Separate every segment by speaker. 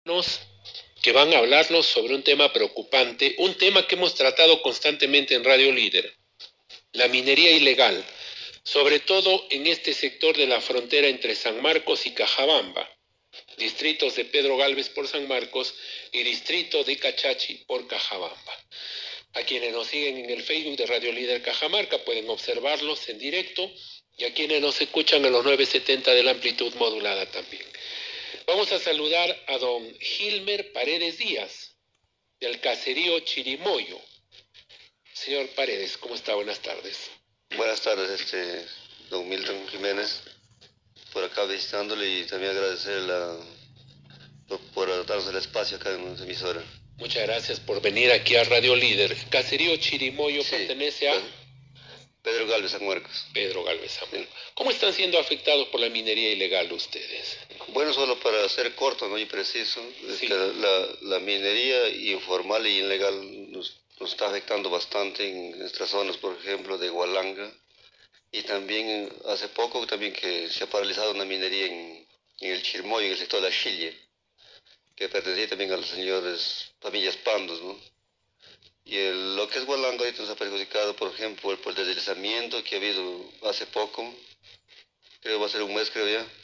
Speaker 1: Nos que van a hablarnos sobre un tema preocupante, un tema que hemos tratado constantemente en Radio Líder, la minería ilegal, sobre todo en este sector de la frontera entre San Marcos y Cajabamba, distritos de Pedro Galvez por San Marcos y distrito de Cachachi por Cajabamba. A quienes nos siguen en el Facebook de Radio Líder Cajamarca pueden observarlos en directo y a quienes nos escuchan en los 970 de la amplitud modulada también. Vamos a saludar a don Gilmer Paredes Díaz, del caserío Chirimoyo. Señor Paredes, ¿cómo está? Buenas tardes.
Speaker 2: Buenas tardes, don Milton Jiménez, por acá visitándole y también agradecerle por darnos el espacio acá en nuestra emisora.
Speaker 1: Muchas gracias por venir aquí a Radio Líder. Caserío Chirimoyo
Speaker 2: Sí,
Speaker 1: pertenece a
Speaker 2: Pedro Galvez San Marcos.
Speaker 1: Pedro Galvez San
Speaker 2: Sí.
Speaker 1: Marcos. ¿Cómo están siendo afectados por la minería ilegal ustedes?
Speaker 2: Bueno, solo para ser corto, ¿no? Y preciso,
Speaker 1: Sí.
Speaker 2: la minería informal y ilegal nos está afectando bastante en nuestras zonas, por ejemplo, de Hualanga, y también hace poco también que se ha paralizado una minería en el Chirimoyo, en el sector de Achille, que pertenecía también a los señores familias Pandos, ¿no? Y lo que es Hualanga ahorita nos ha perjudicado, por ejemplo, por el deslizamiento que ha habido hace poco, creo que va a ser un mes, creo ya.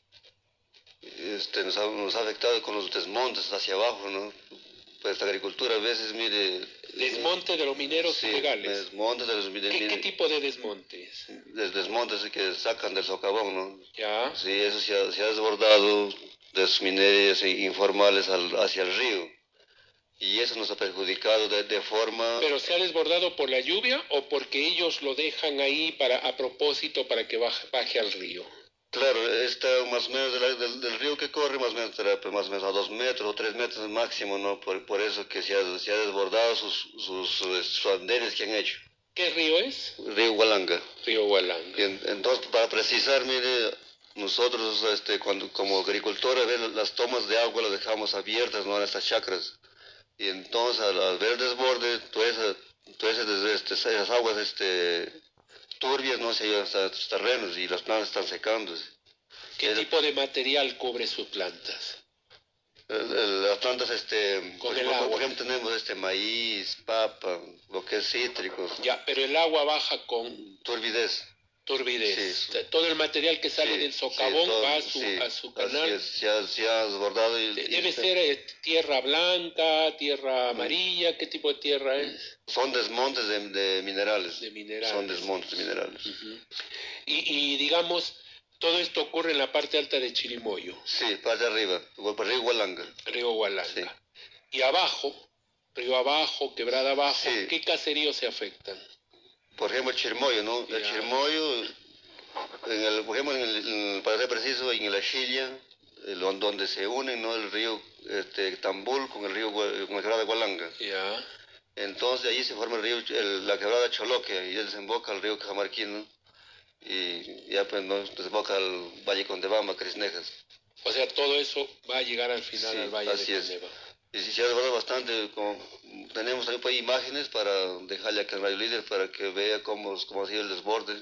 Speaker 2: Nos ha afectado con los desmontes hacia abajo, ¿no? Pues la agricultura a veces, mire...
Speaker 1: Desmonte de los mineros
Speaker 2: sí,
Speaker 1: ilegales.
Speaker 2: Desmontes de los mineros.
Speaker 1: ¿Qué tipo de desmontes?
Speaker 2: Desmontes que sacan del socavón, ¿no?
Speaker 1: Ya.
Speaker 2: Sí, eso se ha desbordado de sus minerías informales hacia el río. Y eso nos ha perjudicado de forma...
Speaker 1: ¿Pero se ha desbordado por la lluvia o porque ellos lo dejan ahí a propósito para que baje al río?
Speaker 2: Claro, está más o menos del río que corre, más o menos, más o menos a 2 metros o 3 metros máximo, ¿no? Por eso que se ha desbordado sus andenes que han hecho.
Speaker 1: ¿Qué río es?
Speaker 2: Río Hualanga.
Speaker 1: Río Hualanga.
Speaker 2: Entonces, para precisar, mire, nosotros como agricultores, las tomas de agua las dejamos abiertas, ¿no? En estas chacras. Y entonces, al ver el desborde, esas aguas turbias no se llevan hasta sus terrenos y las plantas están secándose.
Speaker 1: ¿Qué tipo de material cubre sus plantas?
Speaker 2: Las plantas,
Speaker 1: Con el agua.
Speaker 2: por ejemplo, tenemos maíz, papa, lo que es cítricos.
Speaker 1: Ya, pero el agua baja con
Speaker 2: turbidez.
Speaker 1: turbidez.
Speaker 2: Sí,
Speaker 1: O sea, todo el material que sale del socavón va a su canal.
Speaker 2: Así es, se ha desbordado.
Speaker 1: Debe ser tierra blanca, tierra amarilla, ¿qué tipo de tierra es?
Speaker 2: Son desmontes de minerales.
Speaker 1: De minerales.
Speaker 2: Son desmontes de minerales.
Speaker 1: Y digamos, todo esto ocurre en la parte alta de Chirimoyo.
Speaker 2: Sí, parte arriba, por Río Hualanga.
Speaker 1: Río Hualanga.
Speaker 2: Sí.
Speaker 1: Y abajo, río abajo, quebrada abajo,
Speaker 2: Sí.
Speaker 1: ¿qué caseríos se afectan?
Speaker 2: Por ejemplo, el Chirimoyo, ¿no?
Speaker 1: Ya.
Speaker 2: El Chirimoyo, por ejemplo, para ser preciso, en el Achilla, donde se unen, ¿no? El río Tambul con el río, con la quebrada de Hualanga.
Speaker 1: Ya.
Speaker 2: Entonces allí se forma el río, la quebrada Choloque, y ya desemboca al río Cajamarquino, y ya pues no desemboca al Valle Condebamba, Crisnejas.
Speaker 1: O sea, todo eso va a llegar al final
Speaker 2: Sí,
Speaker 1: al Valle
Speaker 2: así
Speaker 1: de
Speaker 2: es.
Speaker 1: Condeva.
Speaker 2: Y sí, se ha desbordado bastante, tenemos también pues, imágenes para dejarle acá en Radio Líder para que vea cómo ha sido el desborde,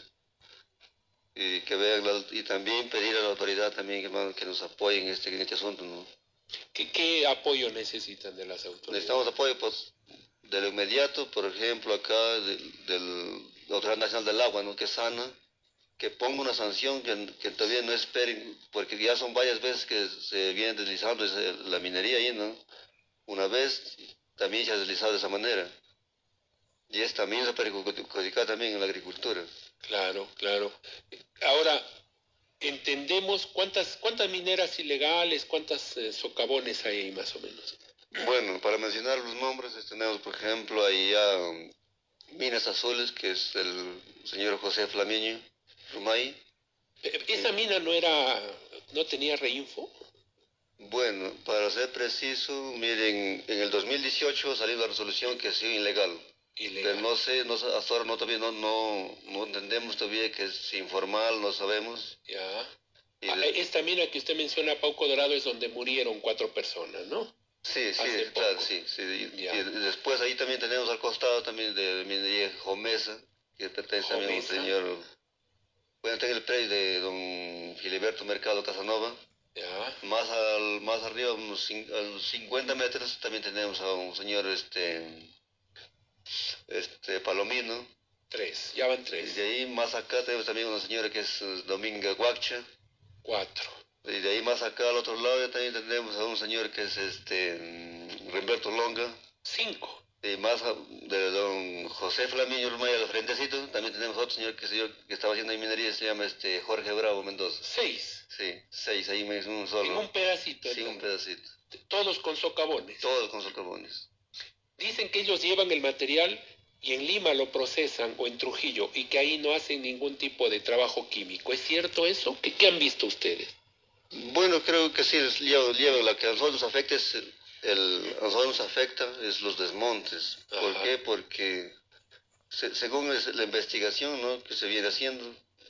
Speaker 2: y que vean, y también pedir a la autoridad también, hermano, que nos apoyen en este asunto, ¿no?
Speaker 1: ¿Qué apoyo necesitan de las autoridades?
Speaker 2: Necesitamos apoyo, pues, de lo inmediato, por ejemplo, acá, de la Autoridad Nacional del Agua, ¿no? Que sana, que ponga una sanción, que todavía no esperen, porque ya son varias veces que se viene deslizando la minería ahí, ¿no? Una vez también se ha deslizado de esa manera. Y es también se perjudica también en la agricultura.
Speaker 1: Claro, claro. Ahora, entendemos cuántas mineras ilegales, cuántas socavones hay ahí más o menos.
Speaker 2: Bueno, para mencionar los nombres, tenemos por ejemplo ahí Minas Azules, que es el señor José Flamiño Rumay.
Speaker 1: ¿Esa mina no tenía reinfo?
Speaker 2: Bueno, para ser preciso, miren, en el 2018 salió la resolución que ha sido ilegal. Pero no sé, hasta ahora todavía no entendemos todavía que es informal, no sabemos.
Speaker 1: Ya. Esta mina que usted menciona, Pauco Dorado, es donde murieron 4 personas, ¿no?
Speaker 2: Sí,
Speaker 1: Hace
Speaker 2: claro,
Speaker 1: poco.
Speaker 2: sí.
Speaker 1: Ya.
Speaker 2: Y después ahí también tenemos al costado también de minería Jomesa, que pertenece también a un señor. Bueno, tengo el predio de don Filiberto Mercado Casanova.
Speaker 1: Ya.
Speaker 2: Más arriba, a los 50 metros, también tenemos a un señor Palomino.
Speaker 1: 3, ya van
Speaker 2: Y
Speaker 1: 3.
Speaker 2: de ahí más acá tenemos también una señora que es Dominga Guacha.
Speaker 1: 4.
Speaker 2: Y de ahí más acá al otro lado también tenemos a un señor que es Remberto Longa.
Speaker 1: 5.
Speaker 2: Y más de don José Flamiño Urmaya al frentecito, también tenemos otro señor que estaba haciendo minería, se llama Jorge Bravo Mendoza.
Speaker 1: 6.
Speaker 2: Sí, 6 ahí mismo, un solo.
Speaker 1: En un pedacito.
Speaker 2: Sí, un pedacito.
Speaker 1: Todos con socavones.
Speaker 2: Todos con socavones.
Speaker 1: Dicen que ellos llevan el material y en Lima lo procesan o en Trujillo y que ahí no hacen ningún tipo de trabajo químico. ¿Es cierto eso? ¿Qué han visto ustedes?
Speaker 2: Bueno, creo que sí, lleva la que a nosotros afecta a nosotros nos afecta es los desmontes. ¿Por
Speaker 1: Ajá.
Speaker 2: qué? Porque según la investigación, ¿no?, que se viene haciendo,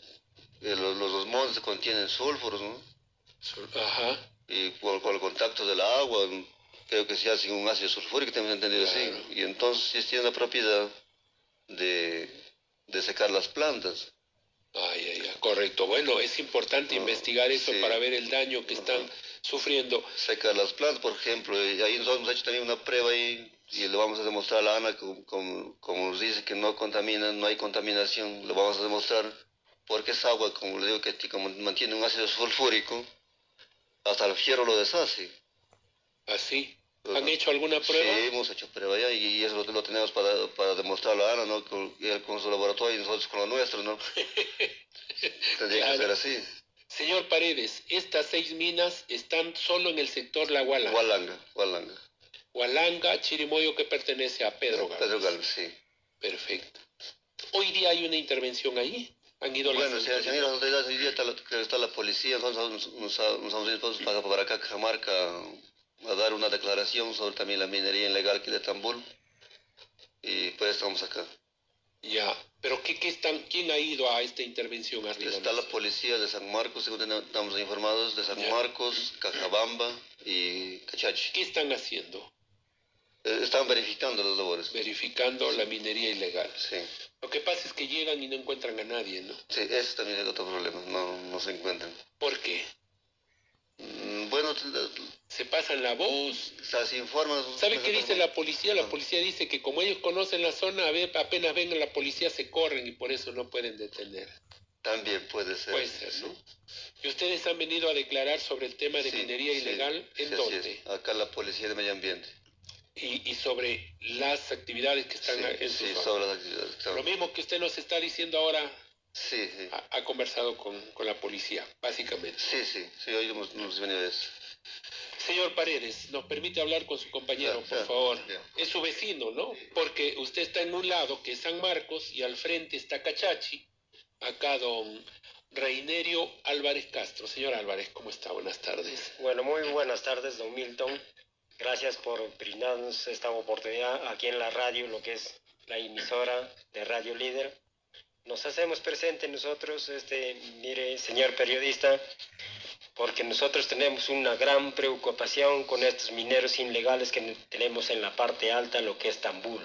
Speaker 2: los desmontes contienen sulfuros, ¿no?
Speaker 1: Ajá.
Speaker 2: Y por el contacto del agua, creo que se hace un ácido sulfúrico, tenemos entendido
Speaker 1: Claro.
Speaker 2: así. Y entonces sí tiene la propiedad de, de secar las plantas.
Speaker 1: Correcto. Bueno, es importante investigar eso
Speaker 2: Sí.
Speaker 1: para ver el daño que están sufriendo.
Speaker 2: Secar las plantas, por ejemplo, y ahí nosotros hemos hecho también una prueba ahí y le vamos a demostrar a la Ana, como nos dice que no contamina, no hay contaminación, le vamos a demostrar porque es agua, como le digo, que como mantiene un ácido sulfúrico, hasta el fierro lo deshace.
Speaker 1: ¿Así? ¿Han hecho alguna prueba?
Speaker 2: Sí, hemos hecho prueba ya y eso lo tenemos para demostrar a la Ana, ¿no? Él con su laboratorio y nosotros con lo nuestro, ¿no? Tendría que ser así.
Speaker 1: Señor Paredes, estas 6 minas están solo en el sector La Huala.
Speaker 2: Hualanga.
Speaker 1: Hualanga, Chirimoyo, que pertenece a Pedro Galvez.
Speaker 2: Pedro Galvez, sí.
Speaker 1: Perfecto. Hoy día hay una intervención ahí. Han ido las
Speaker 2: Bueno, se han ido las autoridades, hoy día está la policía, entonces nos vamos a ir todos para acá, Cajamarca, a dar una declaración sobre también la minería ilegal aquí de Tambul, y pues estamos acá.
Speaker 1: Ya, pero ¿quién ha ido a esta intervención arriba?
Speaker 2: Está la policía de San Marcos, según estamos informados, de San Marcos, Cajabamba y Cachachi.
Speaker 1: ¿Qué están haciendo?
Speaker 2: Están verificando las labores.
Speaker 1: Verificando la minería ilegal.
Speaker 2: Sí.
Speaker 1: Lo que pasa es que llegan y no encuentran a nadie, ¿no?
Speaker 2: Sí, ese también es otro problema, no se encuentran.
Speaker 1: ¿Por qué?
Speaker 2: Bueno,
Speaker 1: se pasan la voz.
Speaker 2: se informa.
Speaker 1: ¿Sabe qué dice la policía? La policía dice que como ellos conocen la zona, apenas ven a la policía se corren y por eso no pueden detener.
Speaker 2: También puede ser.
Speaker 1: Puede ser, ¿no? ¿Y ustedes han venido a declarar sobre el tema de minería ilegal? ¿En dónde?
Speaker 2: Acá la Policía de Medio Ambiente.
Speaker 1: Y sobre las actividades que están en su zona.
Speaker 2: Sobre las actividades.
Speaker 1: Lo mismo que usted nos está diciendo ahora.
Speaker 2: Sí.
Speaker 1: Ha conversado con la policía, básicamente.
Speaker 2: Sí, hoy hemos venido a eso.
Speaker 1: Señor Paredes, ¿nos permite hablar con su compañero, por favor? Es su vecino, ¿no? Porque usted está en un lado, que es San Marcos, y al frente está Cachachi. Acá don Reinerio Álvarez Castro. Señor Álvarez, ¿cómo está? Buenas tardes.
Speaker 3: Bueno, muy buenas tardes, don Milton. Gracias por brindarnos esta oportunidad aquí en la radio, lo que es la emisora de Radio Líder. Nos hacemos presentes nosotros, mire, señor periodista, porque nosotros tenemos una gran preocupación con estos mineros ilegales que tenemos en la parte alta, lo que es Tambul.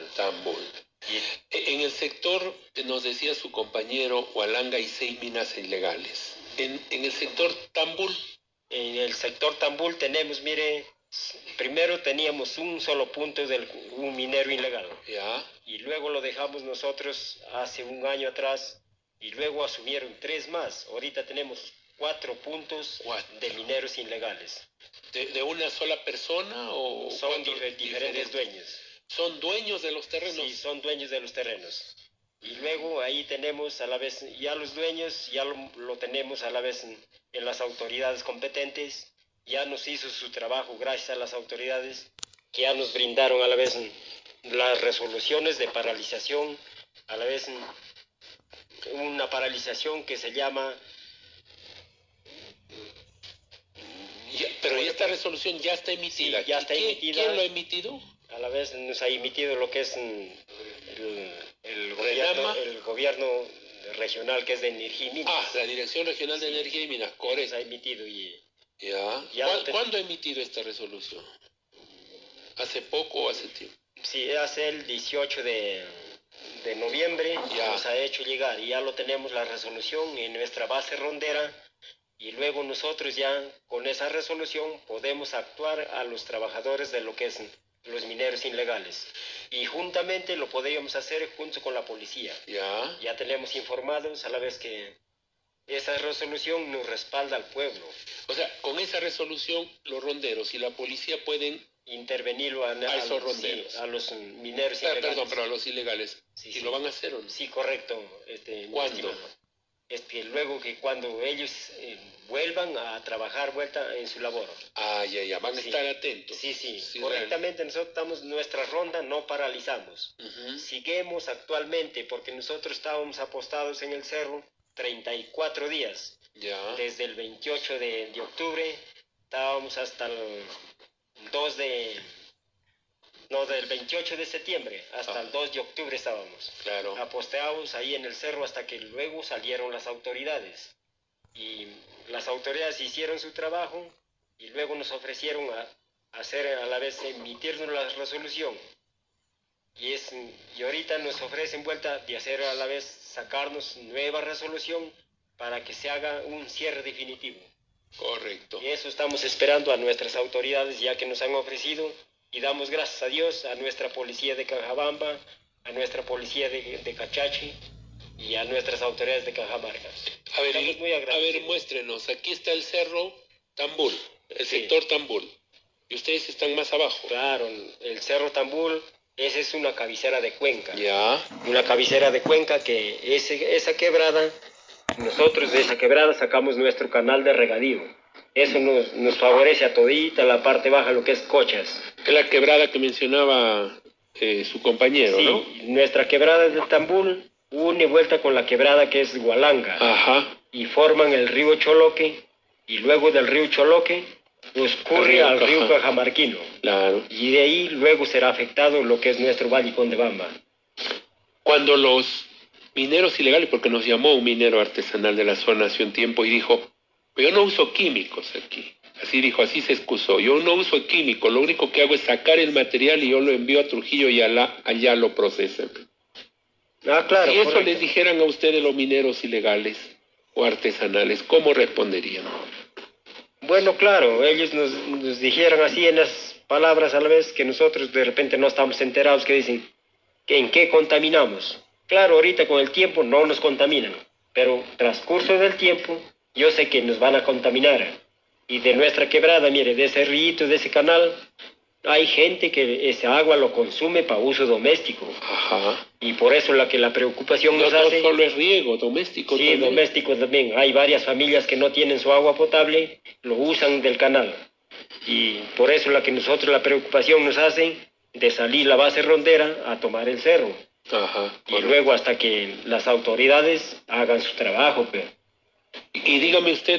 Speaker 1: En el sector, nos decía su compañero, Hualanga hay 6 minas ilegales. En el sector Tambul.
Speaker 3: En el sector Tambul tenemos, mire, primero teníamos un solo punto de un minero ilegal.
Speaker 1: Ya.
Speaker 3: Y luego lo dejamos nosotros hace un año atrás y luego asumieron 3 más. Ahorita tenemos 4 puntos de mineros ilegales.
Speaker 1: ¿De una sola persona o
Speaker 3: son diferentes dueños?
Speaker 1: ¿Son dueños de los terrenos?
Speaker 3: Sí, son dueños de los terrenos. Y luego ahí tenemos a la vez, ya los dueños, ya lo tenemos a la vez en las autoridades competentes, ya nos hizo su trabajo gracias a las autoridades que ya nos brindaron a la vez las resoluciones de paralización, a la vez una paralización que se llama...
Speaker 1: Pero esta resolución ya está emitida.
Speaker 3: Sí, ya está emitida.
Speaker 1: ¿Quién lo ha emitido?
Speaker 3: A la vez nos ha emitido lo que es el gobierno regional, que es de Energía y Minas.
Speaker 1: La Dirección Regional de Energía y Minas, correcto.
Speaker 3: Nos ha emitido y...
Speaker 1: ¿Cuándo ha emitido esta resolución? ¿Hace poco o hace tiempo?
Speaker 3: Sí, hace el 18 de noviembre nos ha hecho llegar y ya lo tenemos la resolución en nuestra base rondera y luego nosotros ya con esa resolución podemos actuar a los trabajadores de lo que es los mineros ilegales. Y juntamente lo podríamos hacer junto con la policía. Ya tenemos informados a la vez que esa resolución nos respalda al pueblo.
Speaker 1: O sea, con esa resolución los ronderos y la policía pueden
Speaker 3: intervenir
Speaker 1: a esos ronderos.
Speaker 3: Sí, a los mineros ilegales.
Speaker 1: Perdón, pero a los ilegales.
Speaker 3: Sí,
Speaker 1: ¿Y
Speaker 3: sí.
Speaker 1: lo van a hacer o no?
Speaker 3: Sí, correcto.
Speaker 1: ¿Cuándo?
Speaker 3: Es que luego que cuando ellos vuelvan a trabajar vuelta en su labor.
Speaker 1: Ya, van a estar atentos.
Speaker 3: Sí, correctamente. Real. Nosotros estamos, nuestra ronda no paralizamos. Seguimos actualmente porque nosotros estábamos apostados en el cerro 34 días.
Speaker 1: Ya.
Speaker 3: Desde el 28 de octubre estábamos hasta el 2 de... No, del 28 de septiembre hasta el 2 de octubre estábamos.
Speaker 1: Claro.
Speaker 3: Apostados ahí en el cerro hasta que luego salieron las autoridades. Y las autoridades hicieron su trabajo y luego nos ofrecieron a hacer a la vez emitirnos la resolución. Y ahorita nos ofrecen vuelta de hacer a la vez sacarnos nueva resolución para que se haga un cierre definitivo.
Speaker 1: Correcto.
Speaker 3: Y eso estamos esperando a nuestras autoridades ya que nos han ofrecido. Y damos gracias a Dios, a nuestra policía de Cajabamba, a nuestra policía de Cachachi y a nuestras autoridades de Cajamarca.
Speaker 1: A ver, muéstrenos. Aquí está el cerro Tambul, el sector Tambul. Y ustedes están más abajo.
Speaker 3: Claro, el cerro Tambul, esa es una cabecera de cuenca.
Speaker 1: Ya.
Speaker 3: Una cabecera de cuenca que esa quebrada, nosotros de esa quebrada sacamos nuestro canal de regadío. Eso nos favorece a todita la parte baja, lo que es Cochas.
Speaker 1: Es la quebrada que mencionaba su compañero, ¿no?
Speaker 3: Sí, nuestra quebrada del Tambul une vuelta con la quebrada que es Hualanga.
Speaker 1: Ajá.
Speaker 3: Y forman el río Choloque, y luego del río Choloque escurre al río Cajamarquino.
Speaker 1: Claro.
Speaker 3: Y de ahí luego será afectado lo que es nuestro Valle Condebamba.
Speaker 1: Cuando los mineros ilegales, porque nos llamó un minero artesanal de la zona hace un tiempo y dijo, yo no uso químicos aquí. Así dijo, así se excusó. Yo no uso químicos, lo único que hago es sacar el material y yo lo envío a Trujillo y allá lo procesan.
Speaker 3: Claro.
Speaker 1: Si eso les dijeran a ustedes los mineros ilegales o artesanales, ¿cómo responderían?
Speaker 3: Bueno, claro, ellos nos dijeron así en las palabras a la vez que nosotros de repente no estamos enterados, que dicen, que ¿en qué contaminamos? Claro, ahorita con el tiempo no nos contaminan, pero transcurso del tiempo yo sé que nos van a contaminar. Y de nuestra quebrada, mire, de ese río, de ese canal, hay gente que ese agua lo consume para uso doméstico.
Speaker 1: Ajá.
Speaker 3: Y por eso la preocupación nos hace...
Speaker 1: No solo es riego, doméstico
Speaker 3: sí,
Speaker 1: también.
Speaker 3: Sí, doméstico también. Hay varias familias que no tienen su agua potable, lo usan del canal. Y por eso nosotros la preocupación nos hace de salir la base rondera a tomar el cerro.
Speaker 1: Ajá.
Speaker 3: Y luego hasta que las autoridades hagan su trabajo. Pero.
Speaker 1: Y dígame usted,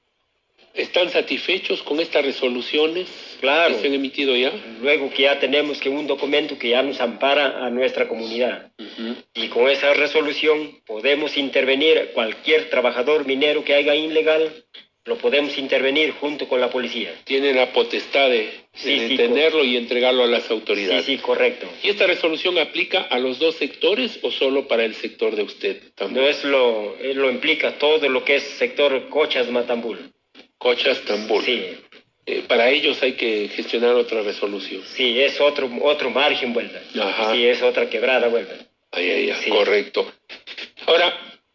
Speaker 1: ¿están satisfechos con estas resoluciones
Speaker 3: claro,
Speaker 1: que se han emitido ya?
Speaker 3: Luego que ya tenemos que un documento que ya nos ampara a nuestra comunidad. Y con esa resolución podemos intervenir cualquier trabajador minero que haya ilegal, lo podemos intervenir junto con la policía.
Speaker 1: Tiene la potestad de detenerlo y entregarlo a las autoridades.
Speaker 3: Sí, correcto.
Speaker 1: ¿Y esta resolución aplica a los dos sectores o solo para el sector de usted también?
Speaker 3: No, lo implica todo lo que es sector Cochas-Matambul.
Speaker 1: Cochas-Tambul.
Speaker 3: Sí.
Speaker 1: Para ellos hay que gestionar otra resolución.
Speaker 3: Sí, es otro margen vuelta.
Speaker 1: Ajá.
Speaker 3: Sí, es otra quebrada vuelta.
Speaker 1: Sí. Correcto. Ahora,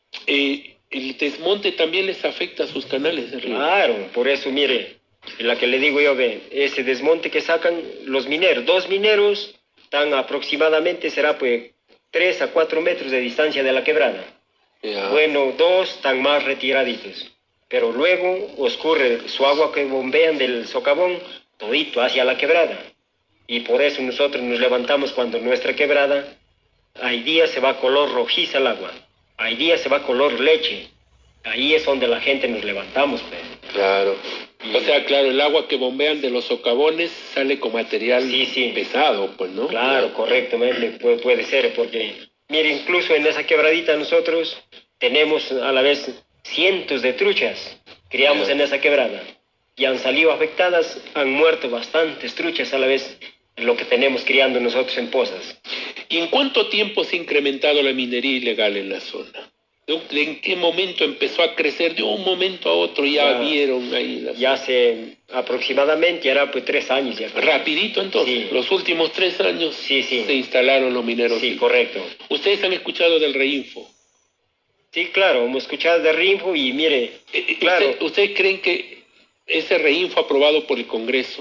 Speaker 1: ¿el desmonte también les afecta a sus canales de río?
Speaker 3: Claro, por eso, mire, la que le digo yo, ese desmonte que sacan los mineros, 2 mineros están aproximadamente, será pues 3 a 4 metros de distancia de la quebrada.
Speaker 1: Ya.
Speaker 3: Bueno, 2 están más retiraditos. Pero luego oscurre su agua que bombean del socavón todito hacia la quebrada. Y por eso nosotros nos levantamos cuando nuestra quebrada, hay días se va color rojiza el agua, hay días se va color leche. Ahí es donde la gente nos levantamos.
Speaker 1: Claro. O sea, claro, el agua que bombean de los socavones sale con material pesado, pues, ¿no?
Speaker 3: Claro, correctamente, puede ser, porque, mire, incluso en esa quebradita nosotros tenemos a la vez cientos de truchas, criamos en esa quebrada, y han salido afectadas, han muerto bastantes truchas a la vez, lo que tenemos criando nosotros en pozas.
Speaker 1: ¿Y en cuánto tiempo se ha incrementado la minería ilegal en la zona? ¿En qué momento empezó a crecer? De un momento a otro ya vieron ahí las...
Speaker 3: Ya hace aproximadamente, era pues 3 años ya.
Speaker 1: Rapidito entonces,
Speaker 3: sí.
Speaker 1: Los últimos 3 años
Speaker 3: sí, sí.
Speaker 1: se instalaron los mineros.
Speaker 3: Sí, correcto.
Speaker 1: ¿Ustedes han escuchado del Reinfo?
Speaker 3: Sí, claro, hemos escuchado del Reinfo y mire, claro.
Speaker 1: ¿Ustedes creen que ese Reinfo aprobado por el Congreso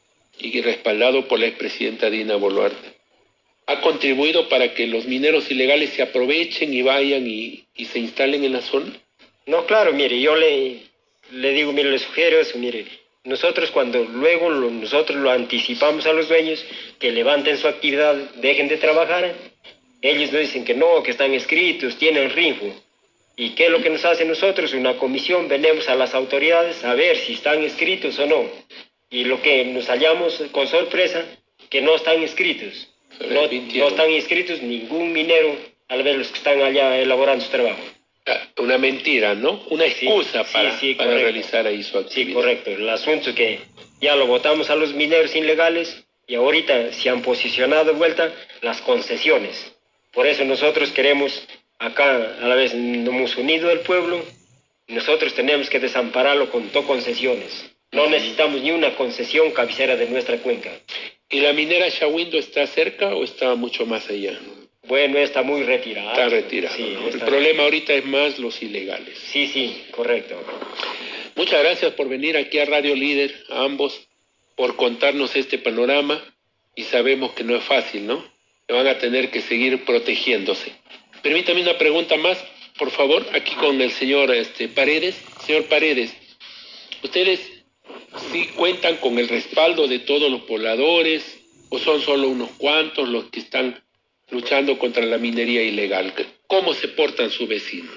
Speaker 1: y respaldado por la expresidenta Dina Boluarte ha contribuido para que los mineros ilegales se aprovechen y vayan y se instalen en la zona?
Speaker 3: No, claro, mire, yo le digo, mire, le sugiero eso, mire, nosotros cuando luego nosotros lo anticipamos a los dueños que levanten su actividad, dejen de trabajar, ellos nos dicen que no, que están inscritos, tienen RINFO. ¿Y qué es lo que nos hace nosotros? Una comisión, venimos a las autoridades a ver si están inscritos o no. Y lo que nos hallamos con sorpresa, que no están inscritos. No están inscritos ningún minero al ver los que están allá elaborando su trabajo.
Speaker 1: Una mentira, ¿no? Una excusa para realizar ahí su actividad.
Speaker 3: Sí, correcto. El asunto es que ya lo votamos a los mineros ilegales y ahorita se han posicionado de vuelta las concesiones. Por eso nosotros queremos, acá a la vez nos hemos unido el pueblo, nosotros tenemos que desampararlo con concesiones. No necesitamos ni una concesión cabecera de nuestra cuenca.
Speaker 1: ¿Y la minera Shahuindo está cerca o está mucho más allá?
Speaker 3: Bueno, está muy retirada.
Speaker 1: Está retirada.
Speaker 3: Sí,
Speaker 1: ¿no? El problema ahorita es más los ilegales.
Speaker 3: Sí, correcto.
Speaker 1: Muchas gracias por venir aquí a Radio Líder, a ambos, por contarnos este panorama, y sabemos que no es fácil, ¿no? Que van a tener que seguir protegiéndose. Permítame una pregunta más, por favor, aquí con el señor Paredes. Señor Paredes, ¿ustedes sí cuentan con el respaldo de todos los pobladores o son solo unos cuantos los que están luchando contra la minería ilegal? ¿Cómo se portan sus vecinos?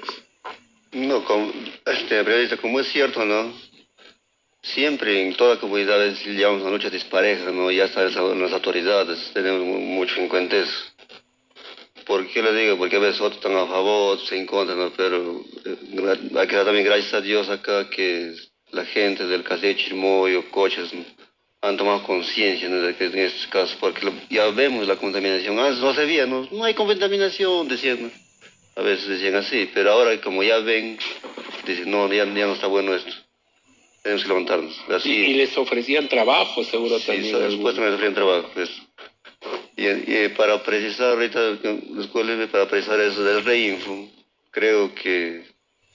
Speaker 2: No, periodista, como es cierto, ¿no? Siempre en toda comunidad llevamos una lucha dispareja, ¿no? Ya están las autoridades, tenemos mucho en cuenta eso. ¿Por qué le digo? Porque a veces otros están a favor, otros en contra, ¿no? Pero hay que dar también gracias a Dios acá que la gente del caserío Chirimoyo, Cochas, ¿no? Han tomado conciencia, ¿no? De que en estos casos, porque ya vemos la contaminación. Antes no se veía, ¿no? No hay contaminación, decían, ¿no? A veces decían así, pero ahora como ya ven, dicen, no, ya no está bueno esto. Tenemos que levantarnos. Así,
Speaker 1: y les ofrecían trabajo, seguro
Speaker 2: sí,
Speaker 1: también.
Speaker 2: Sí, supuestamente ofrecían trabajo, pues. Y para precisar ahorita, para precisar eso del Reinfo, creo que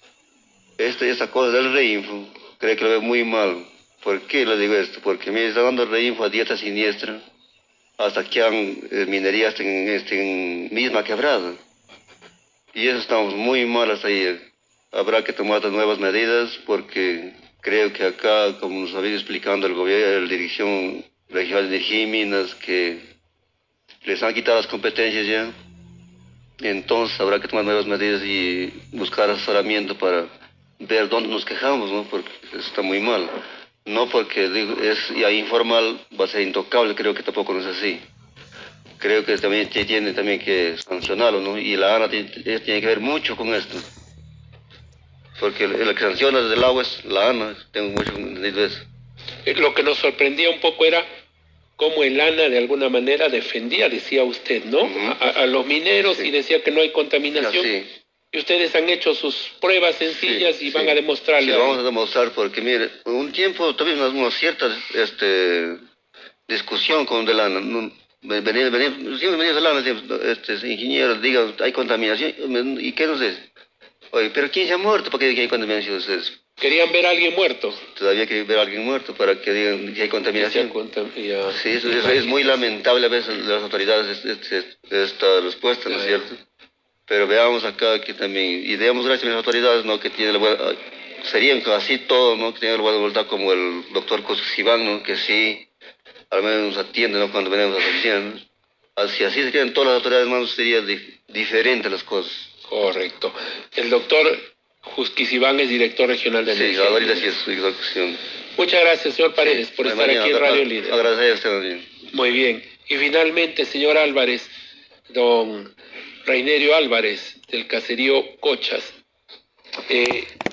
Speaker 2: esta cosa del Reinfo, creo que lo veo muy mal. ¿Por qué le digo esto? Porque me está dando Reinfo a dieta siniestra, hasta que han minería en misma quebrada. Y eso estamos muy mal hasta ahí. Habrá que tomar nuevas medidas porque creo que acá, como nos había explicando el gobierno, la Dirección Regional de Energía y Minas, que les han quitado las competencias ya, entonces habrá que tomar nuevas medidas y buscar asesoramiento para ver dónde nos quejamos, ¿no? Porque eso está muy mal. No porque es ya informal, va a ser intocable, creo que tampoco no es así. Creo que también tiene también que sancionarlo, ¿no? Y la ANA tiene que ver mucho con esto. Porque la que sanciona desde el agua es la ANA, tengo mucho entendido eso.
Speaker 1: Lo que nos sorprendía un poco era cómo el ANA de alguna manera defendía, decía usted, ¿no? A los mineros, y decía que no hay contaminación. Y ustedes han hecho sus pruebas sencillas y van a demostrarle.
Speaker 2: Sí, vamos a demostrar porque, mire, un tiempo tuvimos una cierta discusión con el ANA. Siempre venía del ANA, ingenieros, digan, hay contaminación. ¿Y qué nos dice? Oye, pero ¿quién se ha muerto para que hay contaminación de ustedes?
Speaker 1: ¿Querían ver a alguien muerto?
Speaker 2: Todavía quieren ver a alguien muerto para que digan que hay contaminación. Sí, eso es muy lamentable a veces las autoridades esta respuesta, ¿no es cierto? Pero veamos acá que también, y demos gracias a las autoridades, ¿no? Que tienen serían así todos, ¿no? Que tienen la buena voluntad como el doctor Cosiván, ¿no? Que sí, al menos nos atiende, ¿no? Cuando venimos a la oficina, ¿no? Así serían todas las autoridades, más serían diferentes las cosas.
Speaker 1: Correcto. El doctor Jusquisibán es director regional de energía.
Speaker 2: Sí, ahorita sí es su execución.
Speaker 1: Muchas gracias, señor Paredes, por estar aquí en Radio Líder.
Speaker 2: Agradecer a usted también.
Speaker 1: Muy bien. Y finalmente, señor Álvarez, don Reinerio Álvarez, del caserío Cochas.